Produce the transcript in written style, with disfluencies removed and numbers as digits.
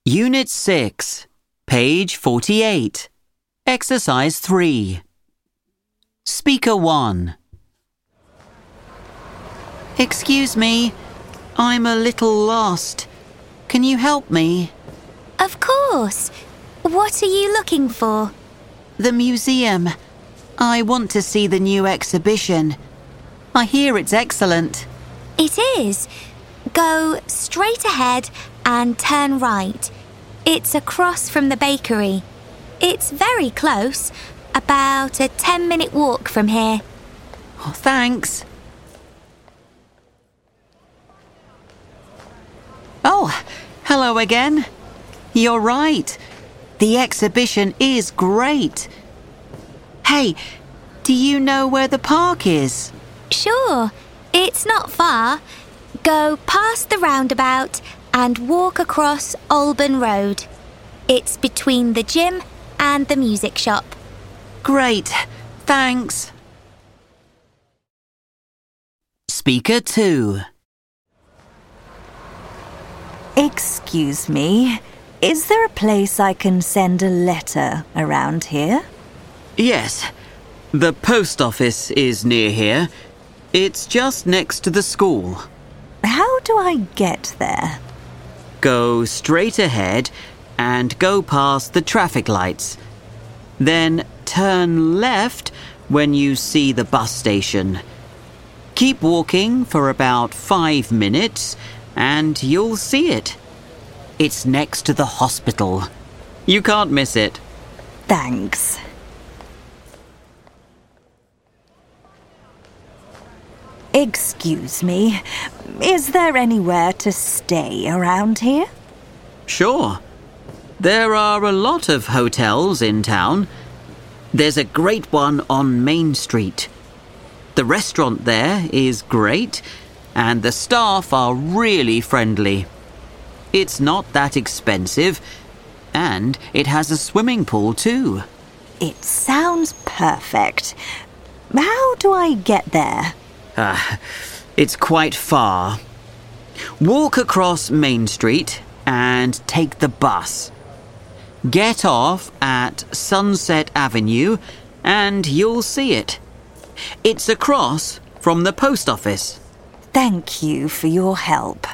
Unit 6, page 48. Exercise 3. Speaker 1. Excuse me, I'm a little lost. Can you help me? Of course. What are you looking for? The museum. I want to see the new exhibition. I hear it's excellent. It is. Go straight ahead and turn right. It's across from the bakery. It's very close, about a 10-minute walk from here. Oh, thanks. Oh, hello again. You're right. The exhibition is great. Hey, do you know where the park is? Sure, it's not far. Go past the roundabout and walk across Alban Road. It's between the gym and the music shop. Great, thanks. Speaker 2. Excuse me, is there a place I can send a letter around here? Yes, the post office is near here. It's just next to the school. How do I get there? Go straight ahead and go past the traffic lights. Then turn left when you see the bus station. Keep walking for about 5 minutes and you'll see it. It's next to the hospital. You can't miss it. Thanks. Excuse me, is there anywhere to stay around here? Sure. There are a lot of hotels in town. There's a great one on Main Street. The restaurant there is great, and the staff are really friendly. It's not that expensive, and it has a swimming pool too. It sounds perfect. How do I get there? It's quite far. Walk across Main Street and take the bus. Get off at Sunset Avenue and you'll see it. It's across from the post office. Thank you for your help.